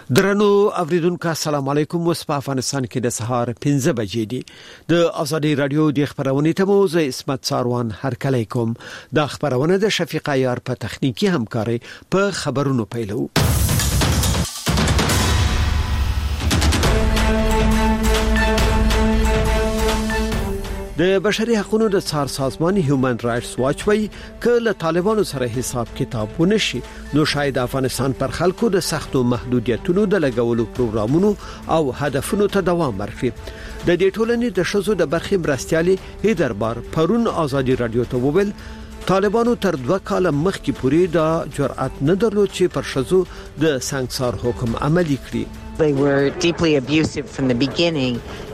درنو اوریدونکو السلام علیکم. وس په افغانستان کې د سهار 15 بجې دي. د ازادي رادیو د خبرونې ته موزه اسمت ساروان هرکلی کوم. د خبرونه د شفیق عیار په تخنیکی همکاري په خبرونو پیلو. د بشري حقوقو د څار سازمان هیومن رائټس واچ وایي کله طالبانو سره حساب کتاب ونشي نو شاید افغانستان پر خلکو د سختو محدودیتونو د لګولو پروګرامونو او هدفونو ته دوام ورکړي. د دې ټولنې د شذو د برخې مرستيالي هیدربار پرون ازادي رادیو ته وویل طالبانو تر 2 کال مخکې پورې د جرأت نه درلود چې پر شذو د سنگسار حکم عملي کړي. They were deeply abusive from the beginning.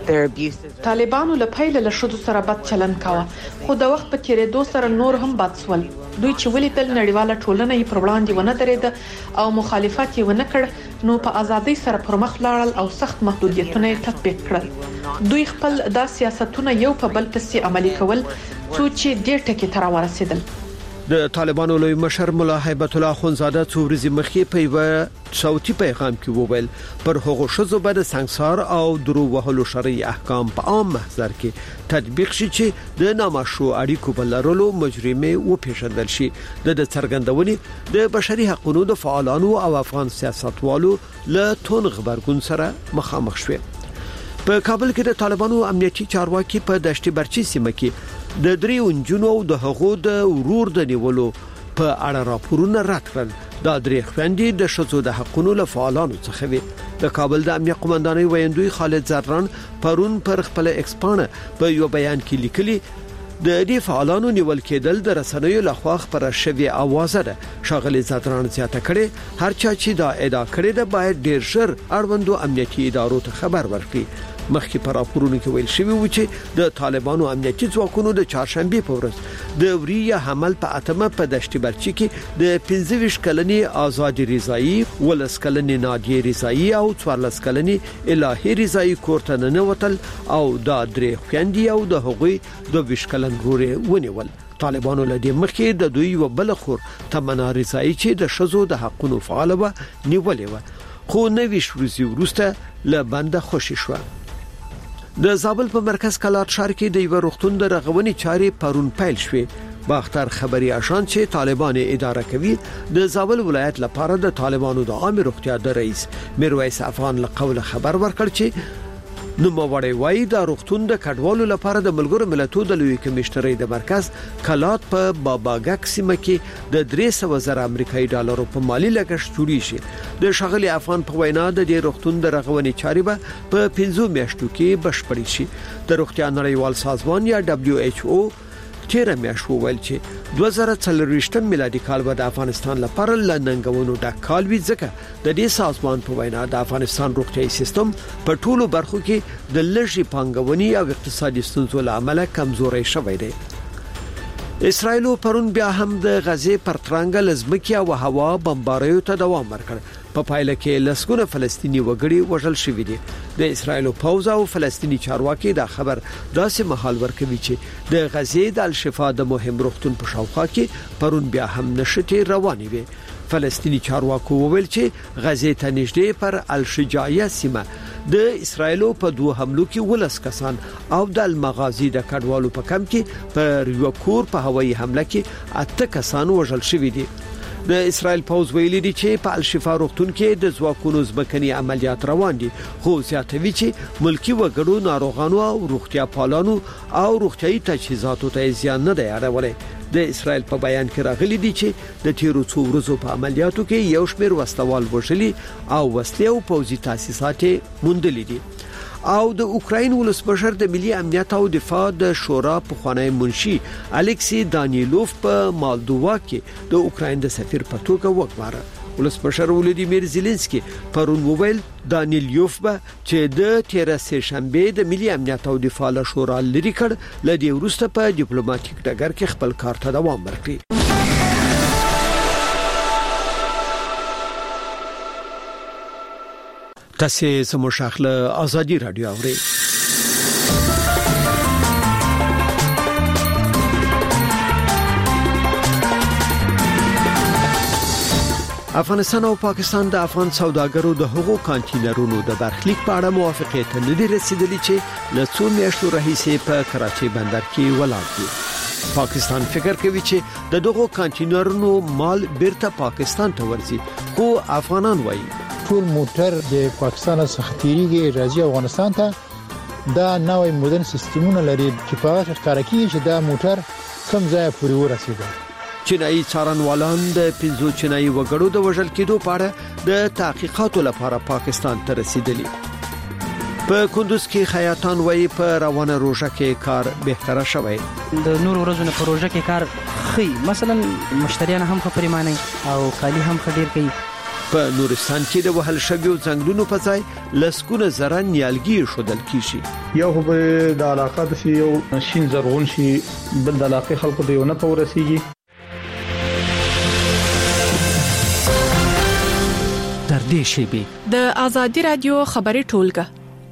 طالبانو له پیل له شذو سره بد چلند کاوه خو د وخت په تیریدو سره نور هم بد سول. دوی چې ولیدل نړیواله ټولنه یې پر وړاندې ونه درېده او مخالفت یې ونه کړ نو په ازادۍ سره پر مخ لاړل او سخت محدودیتونه یې تطبیق کړل. دوی خپل د سیاستونه یو په بل پسې عملي کول څو چې ډېر ټکي تر ورسېدل. د طالبانو لوی مشر مولا هیبت الله خونزاده څو ورځې مخکې په یو صوتي پیغام کې وویل پر هغو شذو به د سنگسار او درو وهلو شرعي احکام په عام محضر کې تطبیق شي چې د نامشروع اړیکو په لرلو مجرمه وپیژندل شي. د څرګندونې د بشري حقوقو د فعالانو او افغان سیاستوالو له تون خبرګون سره مخامخ شوه. په کابل کې د طالبانو امنیتي چارواکي په دشتي برچي سیمه کې د دریو انجونو د هغو د ورور د نیولو په اړه راپورونه رد کړل. دا درې خويندې د شذو د حقوقو له فعالانو څخه وي. د کابل د امنیت قومندانۍ ویاندوی خالد زران پرون پر خپل ایکسپانه په یو بیان کې لیکلي د دې فعالانو نیول کېدل د رسنیو لخوا خبره شوی اوازه ده. شاغلي زران زیاته کړي هر چا چې دا ادعا کړي ده باید ډیر ژر اړوندو امنیتي ادارو ته خبر ورکړي. مخکې پر راپورونو کې ویل شوی و چې د طالبانو امنیتي ځواکونو د چهارشنبه په ورځ د وریه حمل په اتمه په دشتي برچي کې د 15 کلنې آزادی رضایی، ولس کلنې نادیه رضایی او 14 کلنې الهی رضایی کوړه نه وتل او دا درې خويندې او د هغوی د 20 کلن ورور ونیول. طالبانو له دې مخکې د دوی وبل خور تمنا رضایی چې د شذو د حقوقو فعال و نیولې و خو 90 ورځې وروسته له بنده خوشی شو. د زابل په مرکز کلات شهر کې د یو روغتون د رغونې چارې پرون پیل شوې. باختر خبري آشان چې طالبان اداره کوي د زابل ولایت لپاره د طالبانو د عام روغتیا د رئیس میرویس افغان له قول خبر ورکړ چې نو موړی وای د روغتون د کډوالو لپاره د ملګرو ملتونو د لوی کمشنرۍ د مرکز کلات په باباګک سیمه کې د 300,000 امریکایي ډالرو په مالی لګښت جوړی شي. د شغلي افغان په وینا د دې روغتون د رغونې چارې به په 15 میاشتو کې بشپړې شي. د روغتیا نړیوال سازمان یا WHO 13 میاشت وویل چې 2024 میلادي کال به د افغانستان لپاره لننګونو د کال وی ځکه د دې سازمان په وینا د افغانستان روغتیايي سیستم په ټولو برخو کې د لږی پانګونې او اقتصادي ستونزو له امله کمزوري شوی دی. اسرائیل پرون بیا هم د غزه پر ترنګ لزمکیا او هوا بمباریو ته دوام ورکړ. په پایله کې لسګونه فلسطینی وګړي وژل شوي دي. د اسرائیل پوځ او فلسطینی چارواکي دا خبر داسې مهال ورکوي چې د غزه د الشفا د مهم روغتون په شاوخوا کې پرون بیا هم نشټي روانې وي. فلسطینی چارواکو وویل چې غزه ته نږدې پر الشجاعیه سیمه د اسرائیل په 2 حملو کې 10 کسان او د المغازي د کډوالو په کم کې پر یو کور په هوایي حمله کې 8 کسان وژل شوي دي. د اسرائیل پوز ویلي دي چې په الشفا روغتون کې د ځواکونو ځمکني عملیات روان دي خو زیاتوي چې ملکی وګړو ناروغانو او روغتیا پالانو او روغتیايي تجهیزاتو ته زیان نه دی اړولی. د اسرائیل په بیان کې راغلي دي چې د تیرو څو ورځو په عملیاتو کې یو شمېر وسلوال وژلي او وسلې او پوځي تاسیسات موندلي دي. او د اوکراین ولسمشر د ملي امنیت او دفاع د شورا په خوانی منشي الکسی دانیلوف په مالدووا کې د اوکراین د سفیر په توګه وګماره. ولسمشر ولودیمیر زيلنسکي پرون وویل دانیلوف به چې د 13 شنبه د ملي امنیت او دفاع له شورا لري کړ لدی وروسته په ډیپلوماټیک ډګر کې خپل کار ته دوام ورکړي. تاسو سمو شاخله ازادي رادیو اورئ. افغانستان او پاکستان د افغان سوداګرو د حقوقو کانټینرونو د برخلیک په اړه موافقه ته نه دي رسیدلي چې له څو میاشتو راهیسې په کراچۍ بندر کې ولاړ دي. پاکستان فکر کوي چې د دغو کانټینرونو مال بیرته پاکستان ته ورځي، خو افغانان وایي ټول موټر د پاکستان څخه تیریږي راځي افغانستان ته. دا نوې مدرن سیستمونه لري چې په هغه ښکار کوي چې دا موټر کوم ځای پورې ورسیږي. چینایي څارنوالان د 5 چینایي وګړو د وژل کېدو په اړه د تحقیقاتو لپاره پاکستان ته رسیدلي. په کندوز کې خیاطان وایي په روانه روژه کې کار بهتره شوی. د نور ورځو په روژه کې کار خي، مثلا مشتریان هم خپرمانه او کالی هم خډیر کوي. په نورستان کې د وهل شویو ځنګلونو په ځای لسکونه زره نیالګي شودل کیږي. یو به د علاقه د یو شین زرغون شي، بل د علاقه خلکو د یو نه پورسیږي. در دې شیبه د آزادی رادیو خبري ټولګه.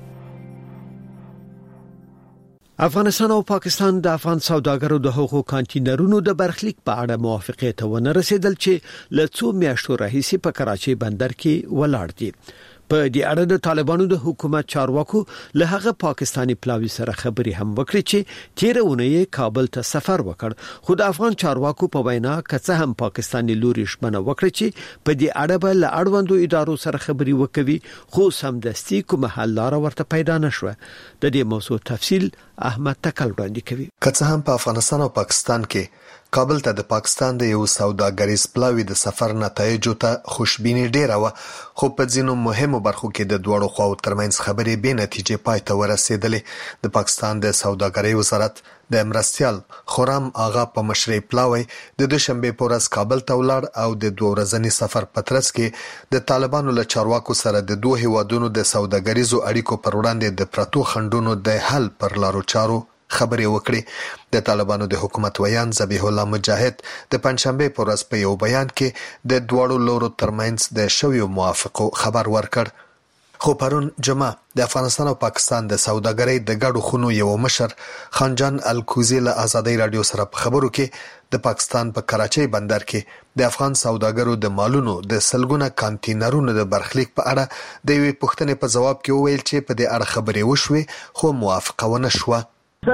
افغانستان او پاکستان د افغان سوداګرو د حقوقو کانټینرونو د برخلیک په اړه موافقه ته ونه رسیدل چې له څو میاشتو راهیسې په کراچۍ بندر کې ولاړ دي. په دې اړه د طالبانو د حکومت چارواکو له هغه پاکستانی پلاوی سره خبري هم وکړي چې تیرونه کابل ته سفر وکړ، خو د افغان چارواکو په وینا کڅه هم پاکستانی لوري شمنه وکړي چې په دې اړه به له اړوندو ادارو سره خبري وکوي، خو سمدستي کومه حل لار ورته پیدا نشوه. د دې موضوع تفصیل احمد تکل وړاندې کوي. کڅه هم په افغانستان او پاکستان کې کابل ته د پاکستان د یو سوداګریز پلاوی د سفر نتایجو ته خوشبیني ډیره و، خو په ځینو مهمو برخو کې د دوړو خواو ترمنځ خبرې به نتیجې پای ته ورسېدلې. د پاکستان د سوداګرۍ وزارت د مرستيال خورم آغا په مشرۍ پلاوی د دوشنبه په ورځ کابل ته ولاړ او د 2 ورځنی سفر په ترڅ کې د طالبانو له چارواکو سره د دوه هیوادونو د سوداګریزو اړیکو پر وړاندې د پرتو خندونو د حل پر لارو چارو خبرې وکړي. د طالبانو د حکومت ویان ذبیح الله مجاهد د پنځشنبه په ورځ په یو بیان کې د دوړو لورو ترمنځ د شویو موافقو خبر ورکړ. خو پرون جمعه د افغانستان او پاکستان د سوداګرۍ د ګډو خونو یو مشر خانجان الکوزی له آزادۍ رادیو سره په خبرو کې د پاکستان په کراچۍ بندر کې د افغان سوداګرو د مالونو د سلګونه کانټینرونو د برخلیک په اړه د یوې پوښتنې په جواب کې وویل چې په دې اړه خبرې وشوې، خو موافقه ونه شوه. پر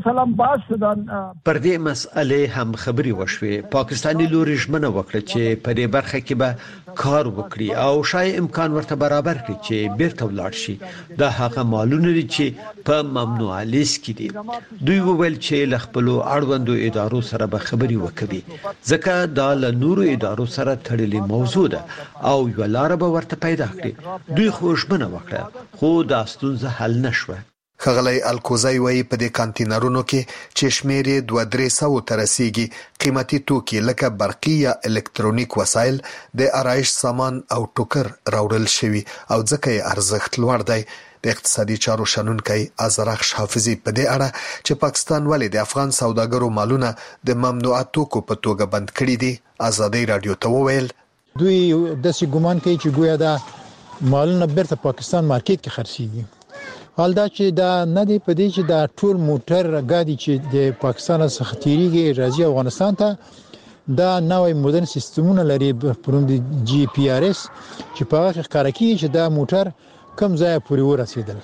دې مسئله هم خبري وشوې. پاکستانی لوري ژمنه وکړه چې په دې برخه کې به کار وکړي او شای امکان ورته برابر کړي چې بیرته ولاړ شي. دا هغه مالونه دي چې په ممنوع لیست کې دي. دوی وویل چې ل خپل اړوندو ادارو سره به خبري وکړي، ځکه دا له نورو ادارو سره تړلې موضوع ده او یو لار به ورته پیدا کړي. دوی خو ژمنه وکړه، خو دا ستونزه حل نشوه. خغلی الکوزای وایي په دې کانټینرونو کې چې شمیر یې 200-300 ته رسیږي قیمتي توکي لکه برقي یا الکترونیک وسایل، د آرایش سامان او ټوکر راوړل شوي او ځکه یې ارزښت لوړ دی. د اقتصادي چارو شنونکي ازرخش حافظي په دې اړه چې پاکستان ولې د افغان سوداګرو مالونه د ممنوعه توکو په توګه بند کړي دي آزادۍ رادیو ته وویل دوی داسې ګومان کوي چې ګویا دا مالونه بیرته پاکستان مارکیټ کې خرڅيږي. حال دا چې دا نه دی په دې چې دا ټول موټر غاډي چې د پاکستان څخه تیریږي راځي افغانستان ته دا نوې مدرن سیستمونه لري پروند جی پی آر اس چې په هغه ښکار کوي چې دا موټر کوم ځای پورې ورسېدل.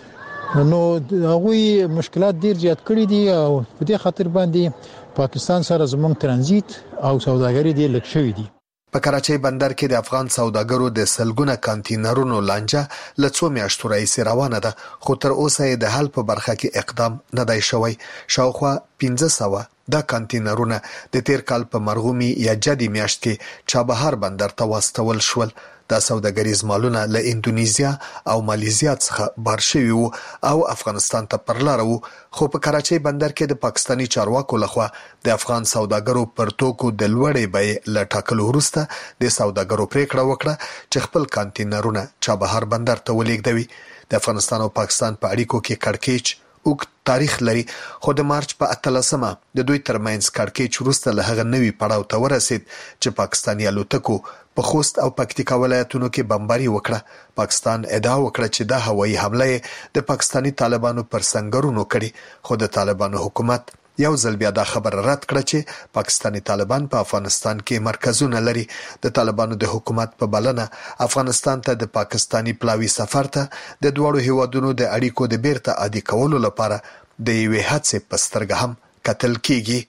نو هغه مشکلات ډیر زیات کړي دي او په دې خاطر باندې پاکستان سره زموږ ترانزیت او سوداګري ډیر لږ شوې دي. په کراچۍ بندر کې د افغان سوداګرو د سلګونه کانټینرونو لانجه له څو میاشتو راهیسې روانه ده، خو تر اوسه یې د حل په برخه کې اقدام نه دی شوی. شاوخوا 1500 دا کانټینرونه د تیر کال په مرغومي یا جدي میاشت کې چابهار بندر ته واستول شول. دا سوداګریز مالونه له اندونیزیا او مالیزیا څخه بار شوي وو او افغانستان ته پر لار وو، خو په کراچۍ بندر کې د پاکستانی چارواکو لخوا د افغان سوداګرو پر توکو د لوړې بیې له ټاکلو وروسته د سوداګرو پریکړه وکړه چې خپل کانټینرونه چابهار بندر ته ولېږدوي. د افغانستان او پاکستان په اړیکو کې کړکېچ اوږد تاریخ لري، خو د مارچ په 18مه د دوی ترمنځ کړکېچ وروسته له هغه نوي پړاو ته ورسید چې پاکستاني الوتکو په خوست او پکتیکا ولایتونو کې بمباري وکړه. پاکستان ادعا وکړه چې دا هوایي حمله د پاکستاني طالبانو پر سنگرونو کړي، خو د طالبانو حکومت یو ځل بیا دا خبره رد کړه چې پاکستاني طالبان په افغانستان کې مرکزونه لري. د طالبانو د حکومت په بلنه افغانستان ته د پاکستاني پلاوي سفر ته د دوړو هیوادونو د اړیکو د بیرته عادي کولو لپاره د یوې هڅې په سترګه هم کتل کیږي.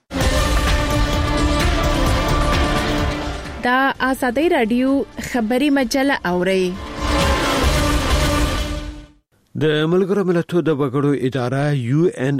دا آزادی رادیو خبری مجله اوري. د ملګرو ملتونو د وګړو اداره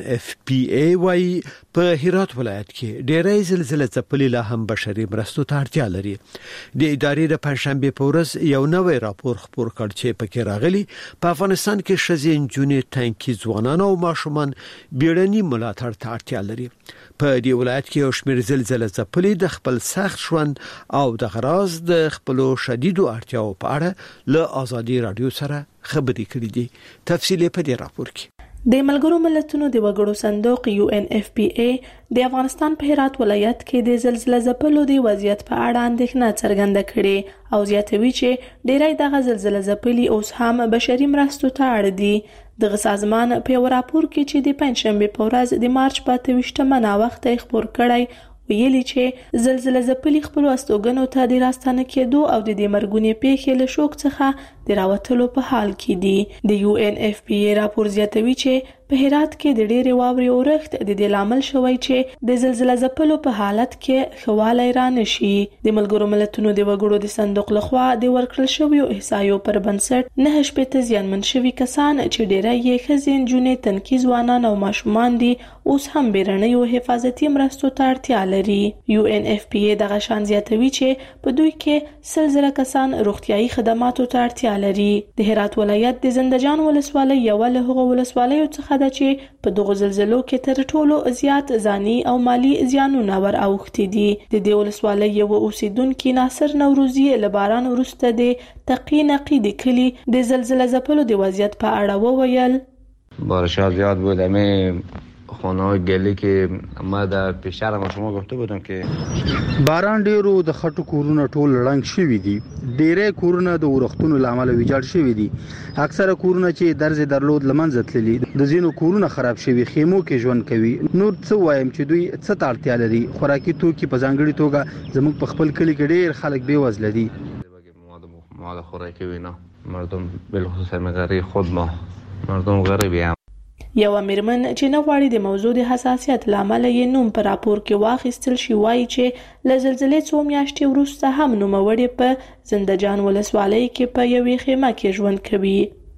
UNFPA وايي په هرات ولایت کې ډېرې زلزلې ځپلې لا هم بشري مرستو ته اړتیا لري. د ادارې د پنځشنبه په ورځ یو نوې راپور خپور کړ چې پکې راغلي په افغانستان کې شذې انجونې تانکي ځوانان او ماشومان بیړني ملاتړ ته اړتیا لري. په دې ولایت کې یو شمېر زلزلې ځپلې د خپل سخت ژوند او د غراض د خپلو شدیدو اړتیاو په اړه له آزادي رادیو سره خبرې کړې دي. تفصیل په دې راپور کې. د ملګرو ملتونو د وګړو صندوق UNFPA د افغانستان په هرات ولایت کې د زلزلې ځپلو د وضعیت په اړه اندېښنه څرګنده کړې او زیاتوي چې ډېری دغه زلزلې ځپلي اوس هم بشري مرستو ته اړ دي. دغه سازمان په یو راپور کې چې د پنځشنبه په ورځ د مارچ په 28 ناوخته خبر کړی ویلي چې زلزلې ځپلي خپل استوګنو ته د راستنه کېدو او د مرګونې پیښې له شوک څخه د راوتلو په حال کې دي. د UNFPA راپور زیاتوي چې په هرات کې د ډېرې واورې اورښت د دې لامل شوی چې د زلزلې ځپلو په حالت کې خواله را نشي. د ملګرو ملتونو د وګړو د صندوق لخوا د ورکړل شویو احصایو پر بنسټ 9 زیانمن شوي کسان چې ډېری یې ښځې نجونې تنکي ځوانان او ماشومان دي اوس هم بیرنیو حفاظتي مرستو ته اړتیا لري. UNFPA دغه شان زیاتوي چې په دوی کې 100 کسان روغتیايي خدماتو ته اړتیا لري. د هرات ولایت د زندجان ولسوالۍ یو له هغو ولسوالیو څخه ده چې په دغه زلزلو کې تر ټولو زیات ځاني او مالی زیانونه ور اوښتي دي. د دې ولسوالۍ یو اوسیدونکو ناصر نوروزی له باران وروسته د تقی نقید کلی د زلزلې ځپلو د وضعیت په اړه وویل. بارشات زیاد بود. خانه‌های گلی که ما در پیشتر ما شما گفته بودم که باران ډیرو د خټو کورونه ټول رنګ شوي دي. ډیره کورونه د ورختونو لامل ویجاړ شوي دي. اکثره کورونه چې درز درلود لمنځه تللي. د زینو کورونه خراب شوي. خیمو کې ژوند کوي. نور څه وایم چې دوی څه ته اړتیا لري. خوراکي توکي په ځانګړي توګه زموږ په خپل کلی کې ډیر خلک بې وزله دي. مواد خوراکی و اینا مردم بالخصوص غریب خود ما مردم غریبی هم. یو میرمن چې نه غواړي د موضوع د حساسیت لامل یې نوم په راپور کې واخیستل شي وایي چې له زلزلې څو میاشتې وروسته هم نوموړې په زندجان ولسوالۍ کې په یوې خیمه کې ژوند کوي.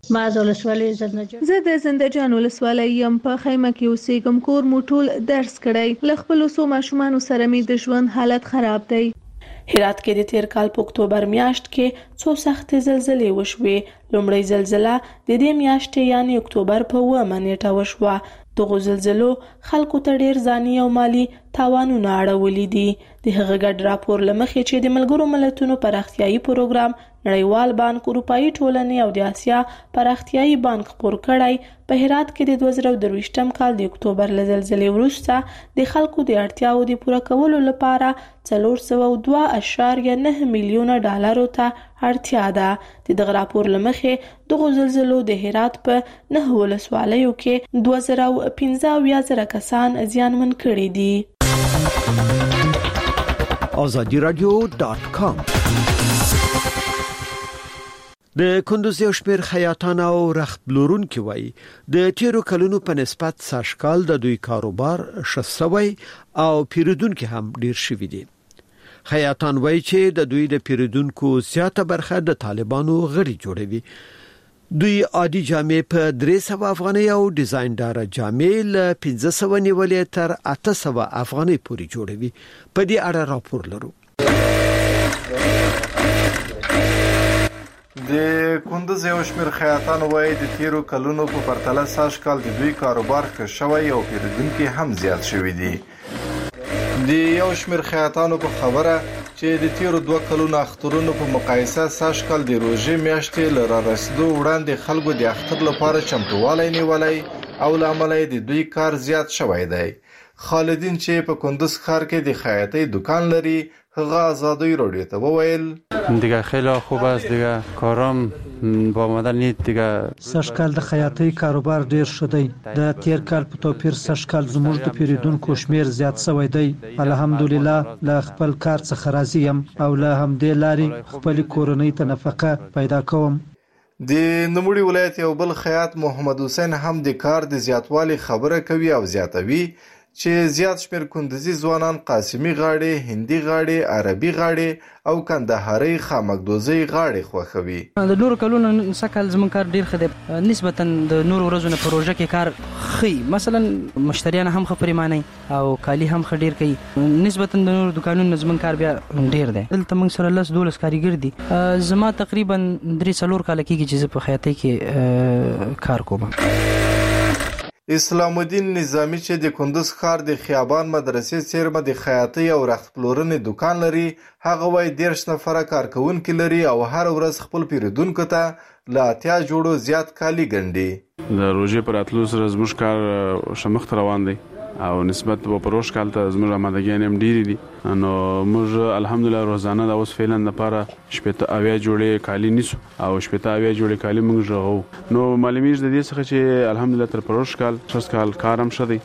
زه د زندجان ولسوالۍ یم. په خیمه کې اوسېږم. کور مو ټول درس کړی. له خپلو څو ماشومانو سره مې د ژوند حالت خراب دی. هرات کې د تیر کال په اکتوبر میاشت کې څو سخت زلزلې وشوې. لومړی زلزلہ د دې میاشتې یعنی اکتوبر په 9 نیټه وشوه. دغه زلزلو خلکو ته ډیر ځاني او مالی تاوانونه اړولي دي. د هغه ګډ راپور لمخې چې د ملګرو ملتونو پراختیايي پروګرام نړیوال بانک اروپאי ټولنې او د آسیا پراختیايي بانک خپور کړی په هرات کې د 2023م کال د اکتوبر له زلزلې وروسته د خلکو د اړتیاو د پوره کولو لپاره 402.9 میلیونه ډالرو ته اړتیا ده. د راپور لمخې دغه زلزلو د هرات په 9 ولسوالیو کې 2015 کسان زیانمن کړي دي. azadiradio.com د کندوز یو شمېر خیاطان او رخبلورونکي وایي د تیرو کلونو په نسبت ساشکال د دوی کاروبار شسوي او پیرودونکو هم ډیر شوي دي. خیاطان وایي چې د دوی د پیرودونکو زیاته برخه د طالبانو غړي جوړوي. دوی عادي جامې په 300 افغانۍ او ډیزاینډار جامې له 1500 نیولې تر 800 افغانۍ پورې جوړوي. په دې اړه راپور لرو. د کندوز یو شمېر خیاطان وایي د تیرو کلونو په پرتله ساشکال د دوی کاروبار ښه شوی او پیرودونکو هم زیات شوي دي. د یو شمېر خیاطانو په خبره چې د تیرو 2 کلونو اخترونو په مقایسه ساشکال د روژې میاشتې له رارسېدو وړاندې خلکو د اختر لپاره چمتووالی نیولی او له امله د دوی کار زیات شوی دی. خالدین چې په کندوز ښار کې د خیاطۍ دکان لري هغه ازادي رادیو ته وویل دیگه خیلی خوب است، دیگه کارم با آمدن نیست. دیگه سږ کال د خیاطۍ کاروبار ډیر شدی. د تیر کال په توپیر سږ کال زموږ د پیریدونکو شمیر زیات شوی دی. الحمدلله له خپل کار څخه راضی یم او له همدې لارې خپل کورنۍ ته نفقه پیدا کوم. د نوموړي ولایت یو بل خیاط محمد حسین هم د کار د زیاتوالي خبره کوي او زیاتوي چې زیات شمیر کندوزي ځوانان قاسمي غاړي، هندي غاړي، عربي غاړي او کندهاري خامکدوزي غاړي خوښوي. د نور کلونو سکل زمون کار ډیر خدای نسبتا د نور ورځو په پروژه کې کار خي، مثلا مشتریان هم خبرې مانی او کالی هم خډیر کوي. نسبتا د نور دکانونو زمون کار بیا ډیر دی. دلته موږ سره 12 کاریګر دي. زما تقریبا 3-4 کال کېږي چې په خیاطۍ کې کار کوم. اسلام الدین نظامی چې د کندوز ښار د خیابان مدرسې څیرمه د خیاطۍ او رخت پلورنې دکان لري. هغه وایي 13 نفره کارکونکي لري او هر ورځ خپل پیرودونکو ته له 80 جوړو زیات کالي ګنډي. د روژې پر اتلو سره زموږ کار شمخ روان دی او نسبت په پروژ کال ته زموږ آمادګي هم ډېری دي. نو موږ الحمدلله روزانه د اوس فعلا لپاره 80 جوړې کالي نیسو او 80 جوړې کالي موږ ژغو. نو معلومیږي د دې څخه چې الحمدلله تر پروژ کال شس کال کارم شدی.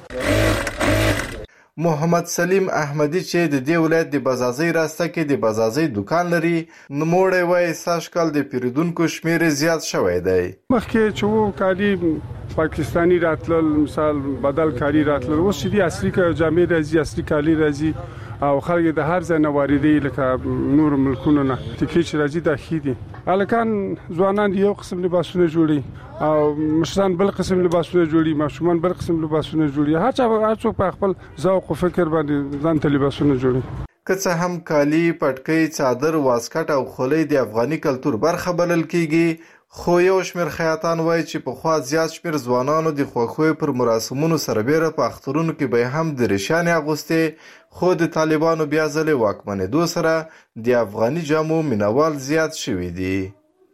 محمد سلیم احمدی چې د دې ولایت د بازازي راسته کې د بازازي دکان لري، نوموړی وایي سږ کال د پیرودونکو شمیر زیات شوی دی. مخکې چې وو کالي پاکستانی راتلل، مثال بدل کاری راتلل، اوس چې د اصلي جامې راځي، اصلي کالي راځي او خلک د هر ځای نه واردې لکه نور ملکونو نه ټیکې چې راځي د خېدي. الکان ځوانان یو قسم لباسونه جوړي او مشران بل قسم لباسونه جوړي، ماشومان بل قسم لباسونه جوړي. هر څوک په خپل ذوق او فکر باندې ځان ته لباسونه جوړي. که څه هم کالي، پټکي، څادر، واسکټ او خولۍ د افغاني کلتور برخه بلل کیږي، خو یو شمیر خیاطان وایي چې په خوا زیات شمیر ځوانانو د خوښوي پر مراسمونو سربېره په اخترونو کې به هم د ریشانې اغوستي، خو د طالبانو بیا ځلې واکمنېدو سره د افغاني جامو مینوال زیات شوي دي.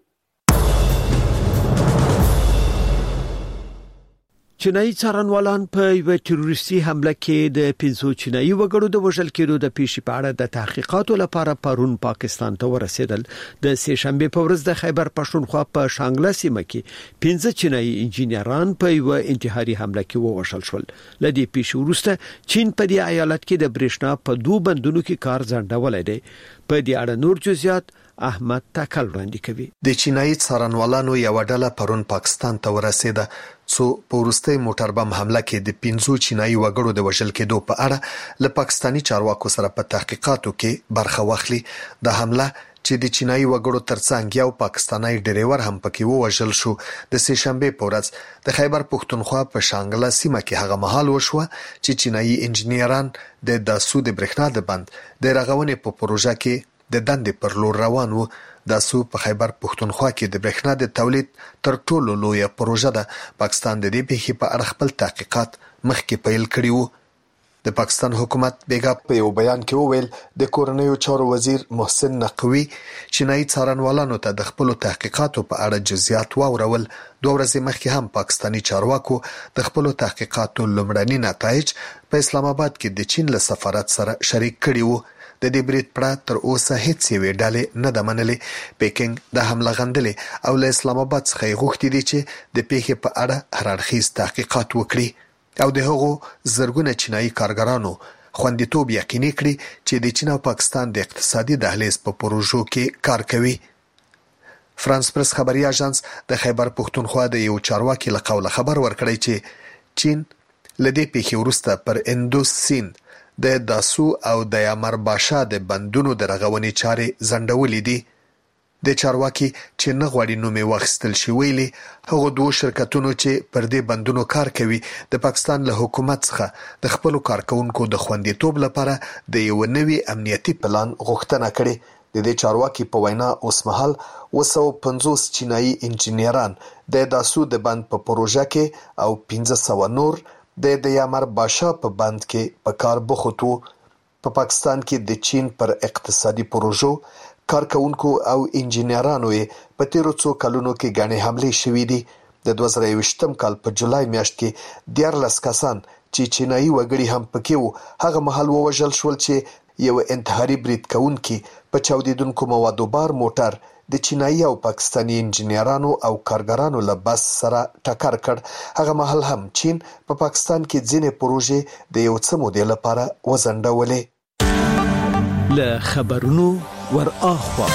چینایي څارنوالان په یو تروریستي حمله کې د 5 چینایي وګړو د وژل کېدو د پیښې په اړه د تحقیقاتو لپاره پرون پاکستان ته ورسېدل. د سه شنبه په ورځ د خیبر پښتونخوا په شانګله سیمه کې 15 چینایي انجینران په یو انتحاري حمله کې ووژل شول. لدې پیښې وروسته چین په دې ایالت کې د برېښنا په 2 بندونو کې کار ځنډولای دی. په دې اړه نور جزئیات احمد تکل وړاندې کوي. د چینایي څارنوالانو یو ډله پرون پاکستان ته ورسېده څو په وروستي موټر بم حمله کې د 15 چینایي وګړو د وژل کېدو په اړه له پاکستاني چارواکو سره په تحقیقاتو کې برخه واخلي. د حمله چې د چینایي وګړو ترڅنګ یو پاکستانی ډرایور هم پکې وژل شو د سه شنبه په ورځ د خیبر پښتونخوا په شانګله سیمه کې هغه مهال وشو چې چینایي انجینران د داسو د برېښنا د بند د رغونې په پروژه کې د دندې پر لور روان وو. داسو په خیبر پښتونخوا کې د برېښنا د تولید تر ټولو لویه پروژه ده. پاکستان د دې پیښې په اړه خپل تحقیقات مخکې پیل کړي وو. د پاکستان حکومت بیګا په یو بیان کې وویل د کورنیو چارو وزیر محسن نقوی چینایي څارنوالانو ته د خپل تحقیقاتو په اړه جزئیات واورول. 2 ورځې مخکې هم پاکستاني چارواکو د خپل تحقیقاتو لومړني نتایج په اسلام آباد کې د چین له سفارت سره شریک کړي وو. د دې برید پړه تر اوسه هیڅ یوې ډلې نه ده منلې. پیکینګ د حمله غندلې او له اسلام آباد څخه غوښتي دي چې د پیښې په اړه هر اړخیز تحقیقات وکړي او د هغو زرګونه چینایي کارګرانو خوندیتوب یقیني کړي چې د چین او پاکستان د اقتصادي دهلیز په پروژو کې کار کوي. فرانس پرس خبري اژانس د خیبر پښتونخوا د یو چارواکي له قوله خبر ورکړی چې چین لدې پیښې وروسته پر اندوس سیند د داسو او د یامر باشا د بندونو د رغونې چارې ځنډولې دي. د چارواکي چې نه غواړي نوم یې واخیستل شي ویلي هغو 2 شرکتونو چې پر دې بندونو کار کوي د پاکستان له حکومت څخه د خپلو کارکونکو د خوندیتوب لپاره د یو نوي امنیتي پلان غوښتنه کړې. د دې چارواکي په وینا اوسمهال 250 چینایي انجینران د داسو د بند په پروژه کې او 1500 نور د یامر باشا په بند کې په کار بوختو. په پاکستان کې د چین پر اقتصادي پروژو کارکونکو او انجینرانو په تیرو څو کلونو کې غني حمله شوې دي. د 2020 کال په جولای میاشت کې 14 کسان چې چینایي وګړي هم پکې وو هغه مهال ووژل شول چې یو انتحاري برید کوونکي په چاودیدونکو موادو بار موټر د چینایي او پاکستاني انجنیرانو او کارګرانو له بس سره ټکر کړ. هغه مهال هم چین په پاکستان کې ځینې پروژې د یو څه مودې لپاره وځنډولې. له خبرونو ور اخوا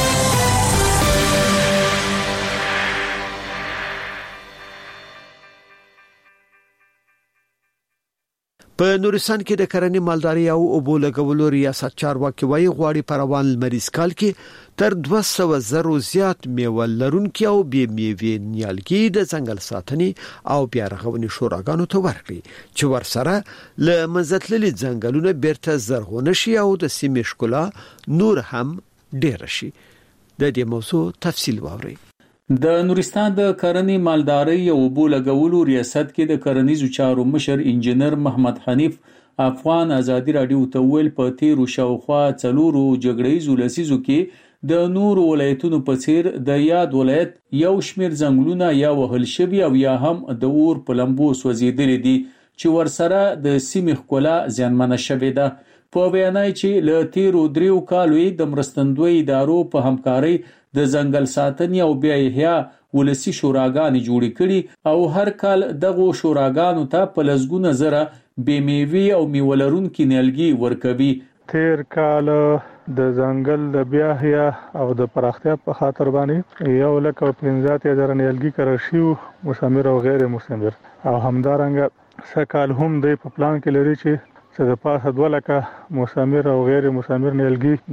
په نورستان کې د کرنې مالداري او اوبو لګولو ریاست چارواکي وايي غواړي په روان لمریز کال کې تر 200 زره زیات میوه لرونکي او بې میوې نیالګي د ځنګل ساتنې او بیا رغونې شوراګانو ته ورکړي چې ورسره له منځتللي ځنګلونو بیرته زرغونه شي او د سیمې ښکلا نور هم ډیر شي. د دې موضوع تفصیل واورئ. د نورستان د کرنې مالداري او اوبو لګولو ریاست کې د کرنیزو چارو مشر انجنیر محمد حنیف افغان ازادي رادیو ته ویل په تیرو شاوخوا 4 جګړیزو لسیزو کې د نور ولایتونو په څیر د یاد ولایت یو شمیر ځنګلونه یا وهل شوي او یا هم د اور په لمبو سوځېدلي دي چې ورسره د سیمې ښکلا زیانمنه شوې ده. په بیانای چې له تیرو 3 کالو د مرستندوی ادارو په همکارۍ د ځنګل ساتنې او بیا احیا ولسی شوراګانې جوړې کړي او هر کال دغه شوراګانو ته په لسګونه زره بې میوې او میوه لرونکي نیالګي ورکوي. تیر کال د ځنګل د بیا احیا او د پراختیا په خاطر باندې 1,15,000 نیالګي کرل شوي مثمر او غیر مثمر او همدارنګه سکال هم د په پلان کې لري چې د پاسه 2 لکه مثمر او غیر مثمر نیالګي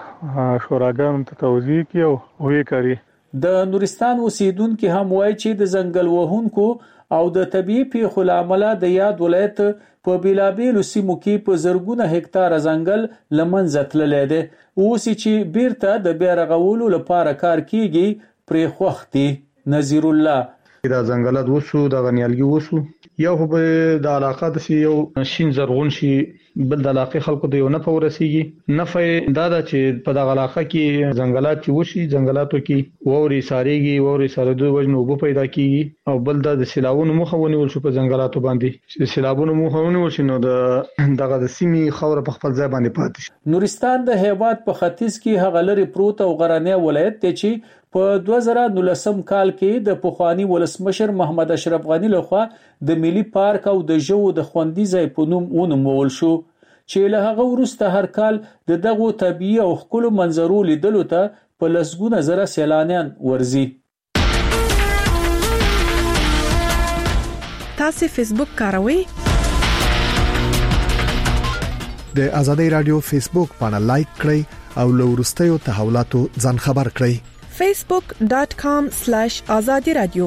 د شوراګانو ته توزیع کی او وی کوي. د نورستان اوسیدونکو هم وایي چې د ځنګل وهونکو او د طبيعي پیښو لامل د یاد ولایت په بیلابیلو سیمو کې په زرګونه هکتار ځنګل لمنځه تللی دی. اوس چې بیرته د بیا رغولو لپاره کار کیږي پرې خوختي. نذیر الله دا ځنګلات وسو د غنیالګي وسو یو به د علاقه د یو شین زرغون شي بل د علاقه خلکو د یو نه پورسیږي نفع دا چې په د علاقه کې ځنګلات چې وشي ځنګلاتو کې ووري ساريږي وجنو وب پیدا کیږي او بل د سیلابونو مخاوني ول شو په ځنګلاتو باندې چې سیلابونو مخاوني ول شي نو دغه د سیمې خوره په خپل ځای باندې پاتې شي. نورستان د هیواد په ختیځ کې هغه لري پروت او غرانه ولایت دی چې په 2019 کال کې د پخوانی ولسمشر محمد اشرف غنی لخوا د ملي پارک او د ژوو د خوندي ځای په نوم ونومول شو چې له هغه وروسته هر کال د دغه طبيعي او ښکلو منظرو لیدلو ته په لسګونه زره سیلانیان ورځي. تاسو فیسبوک کاروئ؟ د ازادي رادیو فیسبوک باندې لایک کړئ او له وروستیو تحولاتو ځان خبر کړئ. facebook.com/azadi radio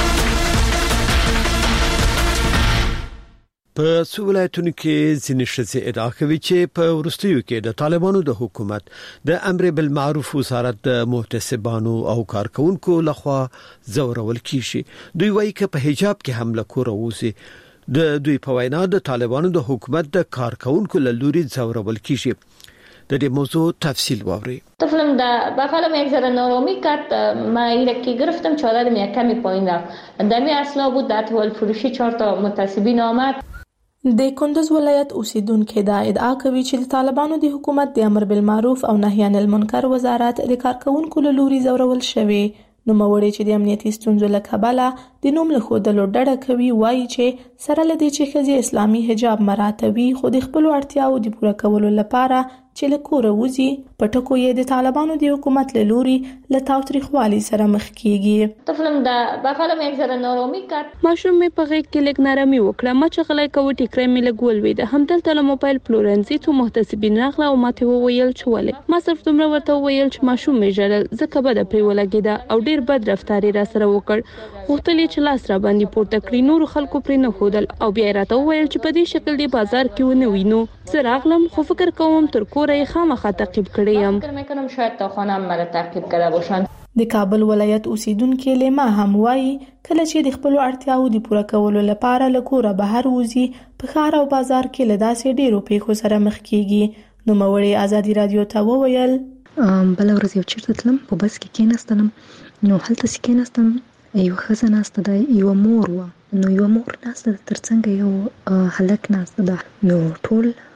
په ولایتونو کې ځینې شخصي ادعا کوي چې په ورستیو کې د طالبانو د حکومت د امر بالمعروف وزارت د محتسبانو او کارکونکو لخوا زورول کیږي. دوی وایي چې په حجاب کې حمله کوي. د دوی په وینا د طالبانو د حکومت د کارکونکو له لوري زورول کیږي. د دې موضوع تفصیل واوري. طفلم بالاخره یک ذره نارامی کرد. ما ایرکی گرفتم 14 کمی پایین رفت. دمی اصلا بود در طول فروشی 4 تا متعصبین آمد. د کندوز ولایت اوسیدونکو دا ادعا کوي چې د طالبانو د حکومت د امر بالمعروف او نهي عن المنکر وزارت د کارکونکو له لوري زورول شوی. نو موري چې د امنیتي ستونزو له کبله د نوم له خودلو ډډه کوي وایي چې سره لدی چې خزي اسلامي حجاب مراتبي خو د خپل اړتیاو د پوره کولو لپاره چې له کور وځي پټکو یې د طالبانو د حکومت له لوري له تاوتریخوالي سره مخ کیږي. طفلم بالاخره یک ذره نارامی کرد. ماشوم می په غېږ کې لګ نرمي وکړه. ما چې غلای کوي ټیکرې می لګول وې ده. همدلته له موبایل فلورنسي تو محتسبین راغله او ماته وویل چې ولې. ما صرف دومره ورته وویل چې ماشوم می ژړل ځکه بده پرې ولګیده او ډیر بد رفتار را سره وکړ. غوښتل چې لاس را باندې پورته کړی. نور خلکو پرې نه خودل او بیا راته وویل چې په دې شکل دی بازار کې ونه وینو. زه راغلم خو فکر کوم تر کوره خامخا تعقیب کړم. فکر میکنم شاید تا خانه مرا تعقیب کرده باشند. د کابل ولایت اوسیدونکو لیما هم وایي کله چې د خپل اړتیاو د پوره کولو لپاره له کوره بهر وځي په ښار او بازار کې له داسې ډیرو پیښو سره مخ کیږي. نو موري ازادي رادیو ته وویل بل ورځ یو چیرته تلم په بس کې کېناستم نو هلته کېناستم یو ښځه ناسته ده یو مور و نو یو مور ناسته ترڅنګ یو هلک ناسته ده نو ټول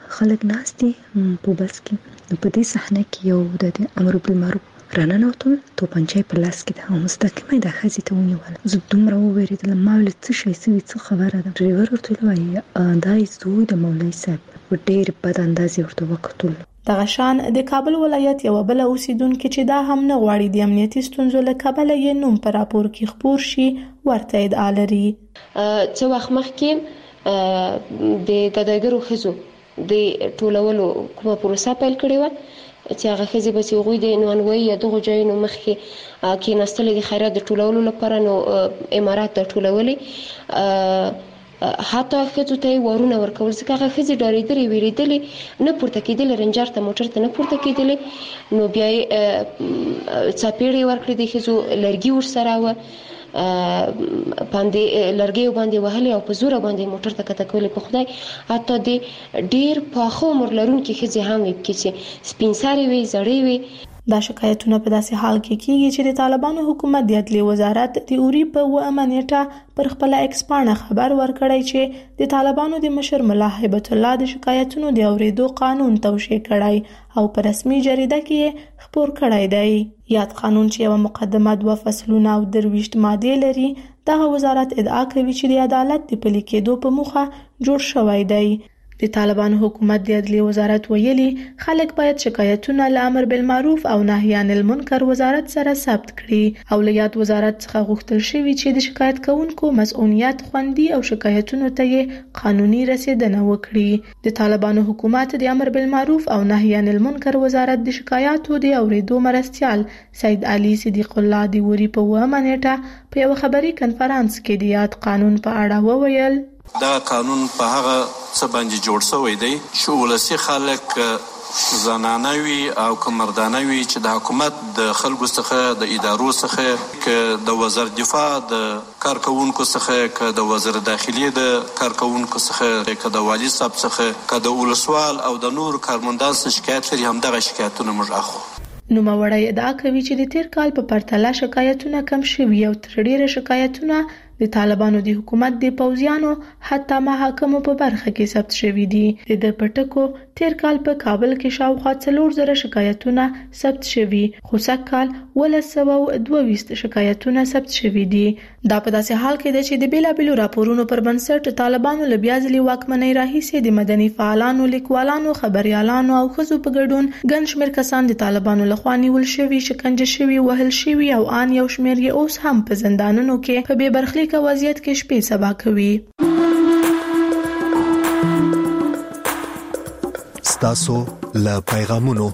خلک ناستي په بس کې په دې صحنه کې یو د امر بالمعروف راننوتل توپنچه په لاس کې ده او مستقیمه د ښځې ته ونیوله. زه دومره ووېرېدلم، ما ویل څه شی سوي، څه خبره ده؟ ډریور ورته وایي دا زوی د مولوي صاحب. په ډېر بد انداز ورته وکتل. دغه شان د کابل ولایت یو بل اوسیدونکو چې دا هم نه غواړي د امنیتي ستونزو له کبله یې نوم په راپور کې خپور شي ورته ادعا لري. څه وخت مخکې د ګداګرو ښځو د ټولولو کومه پروسه پیل کړې وه چې هغه ښځې به چې هغوی د نانوایي یا دغو ځایونو مخکې کېناستلې د خیرات د ټولولو لپاره، نو امارات د ټولولې حتی ښځو ته یې وارونه ورکول، ځکه هغه ښځې ډارېدلې ویرېدلې، نه پورته کېدلې، رنجر ته موټر ته نه پورته کېدلې. نو بیا یې څاپېړې ورکړې د ښځو، لرګي ورسره وه، باندې لرګي باندې وهلې او په زوره باندې موټر ته کته کولې. په خدای حتی د ډېر پاخه عمر لرونکي ښځې هم وي چې سپین سرې وي، زړې وي. دا شکایتونه په داسې حال کې کیږي چې د طالبانو حکومت د عدلیې وزارت د اوري په 9 نیټه پر خپل ایکس پاڼه خبر ورکړی چې د طالبانو د مشر ملا هیبت الله د شکایتونو د اوریدو قانون توشیح کړی او په رسمي جریده کې خپور کړی دی. یاد قانون چې یو مقدمه 2 فصلونه او 23 ماده لري، دغه وزارت ادعا کوي چې د عدالت د پلي کېدو په موخه جوړ شوی دی. د طالبانو حکومت د عدلیې وزارت ویلي خلک باید شکایتونه له امر بالمعروف او نهی عن المنکر وزارت سره ثبت کړي او له یاد وزارت څخه غوښتل شوی چې د شکایت کوونکو مسؤلیت خوندي او شکایتونو ته قانوني رسیدنه وکړي. د طالبانو حکومت د امر بالمعروف او نهی عن المنکر وزارت د شکایاتو د اوریدو مرستیال سید علي صدیق الله د وری په 9 نیټه په یو خبري کنفرانس کې د یاد قانون په اړه وویل: دا قانون په هغه څه باندې جوړ شوی دی چې ولسی خلک زنانه وي او مردانه وي چې د حکومت د خلکو څخه، د ادارو څخه، که د وزارت دفاع د کارکونکو څخه، که د وزارت داخلي د کارکونکو څخه، که د والی صاحب څخه، که د ولسوال او د نور کارمندان څخه شکایت لري، همدغه شکایتونه موږ اخلو. نوموړی ادعا کوي چې د تیر کال په پرتله شکایتونه کم شوي او تر ډیره شکایتونه د طالبانو د حکومت د پوځیانو حتی محاکمو په برخه کې ثبت شوي دي. د پټکو تیر کال په کابل کې شاوخوا 4,000 شکایتونه ثبت شوي، خو سږکال 1,222 شکایتونه ثبت شوي دي. دا په داسې حال کې ده چې د بیلابیلو راپورونو پر بنسټ طالبانو له بیا ځلې واکمنۍ راهیسې د مدني فعالانو، لیکوالانو، خبريالانو او ښځو په ګډون ګڼ شمېر کسان د طالبانو لخوا نیول شوي، شکنجه شوي، وهل شوي او ان یو شمېر یې اوس هم په زندانونو کې په بې برخلیکه وضعیت کې شپې سبا کوي. ستاسو له پیغامونو.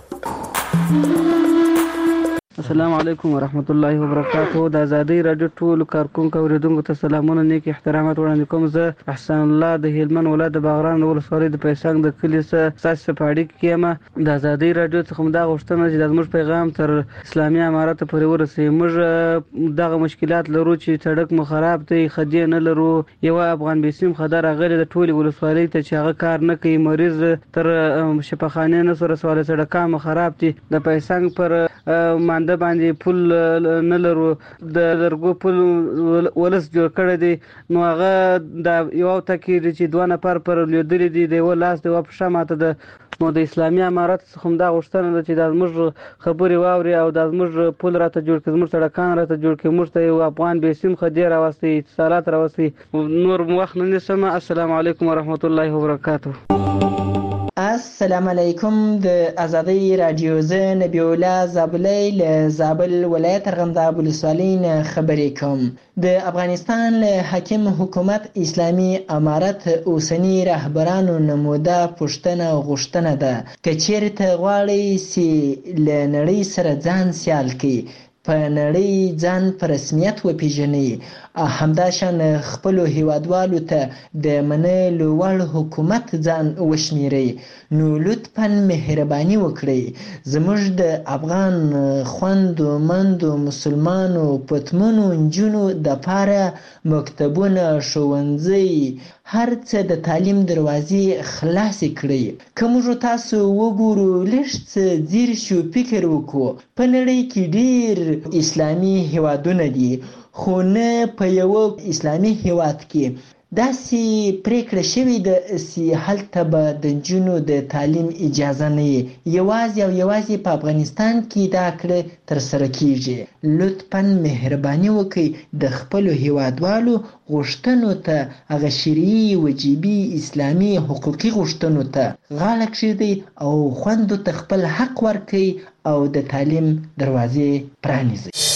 السلام علیکم ورحمت الله وبرکاته. د ازادي رادیو ټول کارکونکو اوریدونکو ته سلامونه، نیک احترامات وړاندې کوم. زه احسان الله د هلمند ولایت د باغران ولسوالۍ د پیسنګ د کلي څخه سپاړی کېم. د ازادي رادیو څخه دا غوښتنه چې د موږ پیغام تر اسلامي امارات پورې ورسوي. موږ دغه مشکلات لرو چې سړک مو خراب دی، خدي نه لرو. یو افغان بیسیم خدای راغلی د ټولي ولسوالۍ ته چې هغه کار نه کوي، مریض تر شفاخانه نه سره سوال سړکام خراب دي. د پیسنګ پر مانده باندې پل نه لرو، د لرګو پل ولس جوړ کړی دی. نو هغه د یو تکي چې 2 نفر پر لیدل دي، د یو لاس د واپښه ماته ده. نو د اسلامي امارات څخه دا غوښتنه ده چې د موږ خبري واوري او د موږ پل راته جوړ کړي، موږ سړکان راته جوړ کړي، موږ ته یو افغان بیسیم خدای راوستي، اتصالات راوستي. نور وخت نه نسم. السلام علیکم ورحمت الله وبرکاته. السلام علیکم. د ازادي رادیو زه نبی الله زابلی له زابل ولایت ارغنداب ولسوالۍ نه خبرې کوم. د افغانستان له حاکم حکومت اسلامي امارت اوسنی رهبرانو نموده پښتنه غوښتنه ده که چیرته غواړي چې له نړۍ سره ځان سیال کړي، په نړۍ ځان په رسمیت وپیژني، همداشان خپلو هیوادوالو ته د منلو وړ حکومت ځان وشمیري، نو لطفاً مهرباني وکړئ زموږ د افغان خوندو مندو مسلمانو پتمنو نجونو دپاره مکتبونه، ښوونځي، هر څه د تعلیم دروازې خلاصې کړئ. که موږ تاسو وګورو، لږ څه ځیر شو، فکر وکړو، په نړۍ کې ډیر اسلامي هیوادونه دي، خو نه په یو اسلامي هیواد کې داسې پریکړه شوې ده چې هلته به د نجونو د تعلیم اجازه نه وي. یوازې په افغانستان کې دا کړه ترسره کیږي. لطفاً مهرباني وکړئ د خپلو هیوادوالو غوښتنو ته، هغه شرعي، وجیبي، اسلامي، حقوقي غوښتنو ته غاړه کېږدئ او خویندو ته خپل حق ورکړئ او د تعلیم دروازې پرانیزئ.